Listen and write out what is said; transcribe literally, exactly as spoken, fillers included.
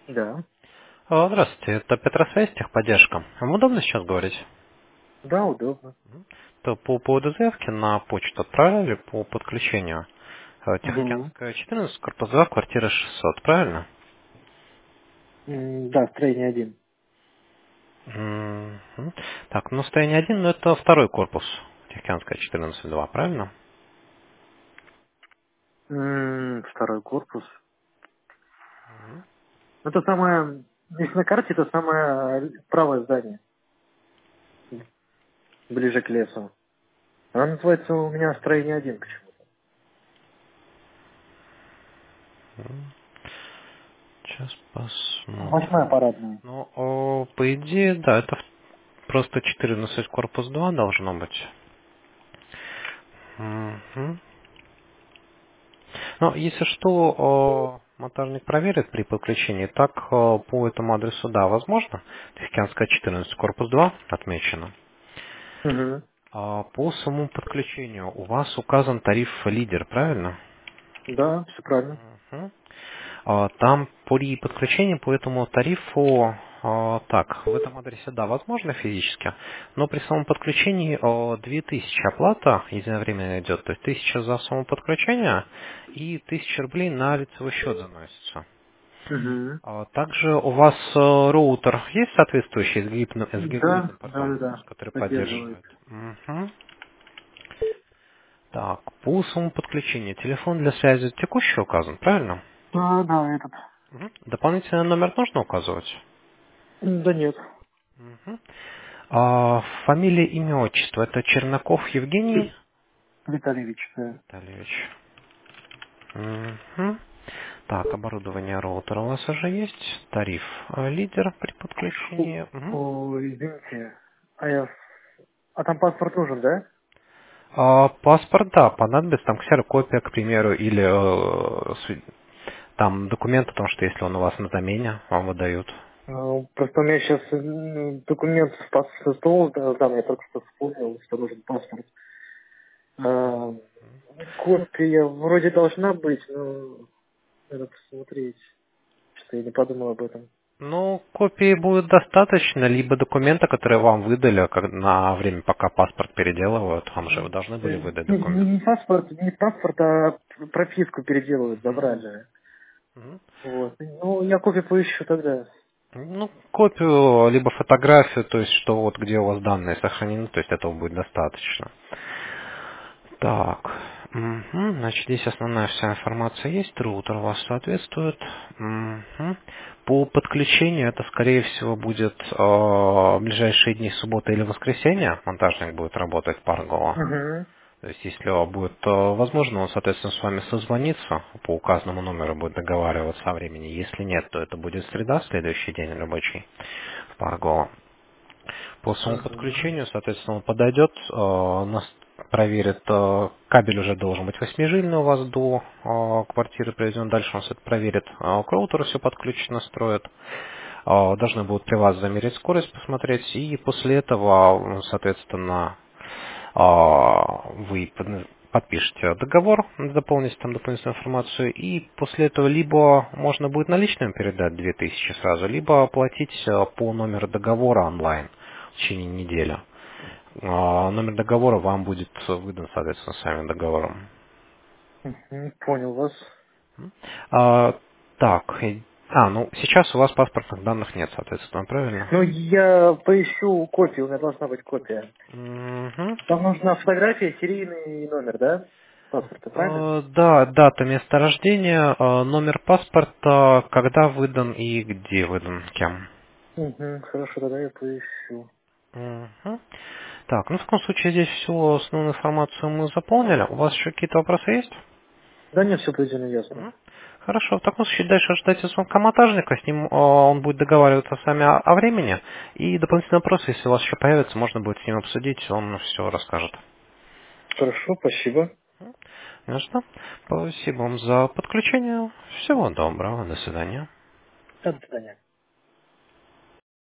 Да. А, Здравствуйте, это Петросвязь, техподдержка. Вам удобно сейчас говорить? Да, удобно. То по поводу заявки на почту отправляли по подключению э, Угу. Тихоокеанская четырнадцать, корпус два, квартира шестьсот, правильно? М, Да, строение один. Мгм. Так, ну состояние один, но это второй корпус Тихоокеанская четырнадцать два, правильно? М, Второй корпус. Это самое, если на карте, это самое правое здание, ближе к лесу. Она называется у меня строение один почему-то. Сейчас посмотрим. Восьмая парадная. Ну, о, по идее, да, это в- просто четырнадцать корпус два должно быть. Мгм. Ну, если что, о, монтажник проверит при подключении. Так, о, по этому адресу, да, возможно. Тихоокеанская четырнадцать, корпус два отмечено. Угу. А по самому подключению у вас указан тариф лидер, правильно? Да, все правильно. Мгм. А, Там при подключении по этому тарифу, а, так, в этом адресе, да, возможно физически, но при самом подключении а, две тысячи оплата единовременно идет, то есть тысяча за само подключение и тысяча рублей на лицевой счет заносится. Угу. А Также у вас э, роутер есть соответствующий с гигабитным, с Да, гигабитным да, да, портом, да. который Поддерживает. поддерживает? Мгм. Так, по самому подключению телефон для связи текущий указан, правильно? Да, да, этот. Мгм. Дополнительный номер нужно указывать? М, Да нет. Мгм. А, фамилия, имя, отчество. Это Чернаков Евгений Витальевич, да. Витальевич. Мгм. Так, оборудование роутера у вас уже есть. Тариф э, лидер при Фу, подключении. Мгм. ой, извините. А я... А там паспорт нужен, да? А, паспорт, да, понадобится там ксерокопия, к примеру, или э, сви- там документ о том, что если он у вас на замене, вам выдают. Ну, просто у меня сейчас документ спас со стола, да, да, я только что вспомнил, что нужен паспорт. А, копия вроде должна быть, но надо посмотреть. Что я не подумал об этом. Ну, копии будет достаточно, либо документа, которые вам выдали как на время, пока паспорт переделывают. Вам же вы должны были Э, выдать Не, не- документ. не паспорт, не паспорт, а прописку переделывают, Мгм. забрали. Мгм. Вот. Ну, я копию поищу тогда. Ну, копию, либо фотографию, то есть, что вот где у вас данные сохранены, то есть этого будет достаточно. Так, мгм, значит, здесь основная вся информация есть, роутер у вас соответствует. Мгм. По подключению это, скорее всего, будет э, в ближайшие дни, суббота или воскресенье. Монтажник будет работать в Паргола. Угу. То есть, если будет э, возможно, он, соответственно, с вами созвонится, по указанному номеру будет договариваться о времени. Если нет, то это будет среда, следующий день рабочий в Паргола. По самому Угу. подключению, соответственно, он подойдет, э, нас проверит, э, кабель уже должен быть восьмижильный у вас до э, квартиры приведен. Дальше он все это проверит, э, к роутеру все подключит, настроит. Э, Должны будут при вас замерить скорость, посмотреть. И после этого, э, соответственно, а, вы под- подпишете договор, заполните там дополнительную информацию, и после этого либо можно будет наличными передать две тысячи сразу, либо оплатить а, по номеру договора онлайн в течение недели. А, Номер договора вам будет выдан, соответственно, самим договором. Угу. Понял вас. А, так, и- а, ну сейчас у вас паспортных данных нет, соответственно, правильно? Ну, я поищу копию, у меня должна быть копия. Мгм. Там нужна фотография, серийный номер, да? Паспорта, правильно? Э, Да, дата, место рождения, э, номер паспорта, когда выдан и где выдан, кем. Угу, хорошо, тогда я поищу. Мгм. Так, ну в таком случае здесь всю основную информацию мы заполнили. У вас еще какие-то вопросы есть? Да нет, все предельно ясно. Мгм. Хорошо, в таком случае дальше ждайте звонка монтажника, с ним э, он будет договариваться с вами о, о времени, и дополнительные вопросы, если у вас еще появятся, можно будет с ним обсудить, он все расскажет. Хорошо, спасибо. Ну что, спасибо вам за подключение, всего доброго, до свидания. До свидания.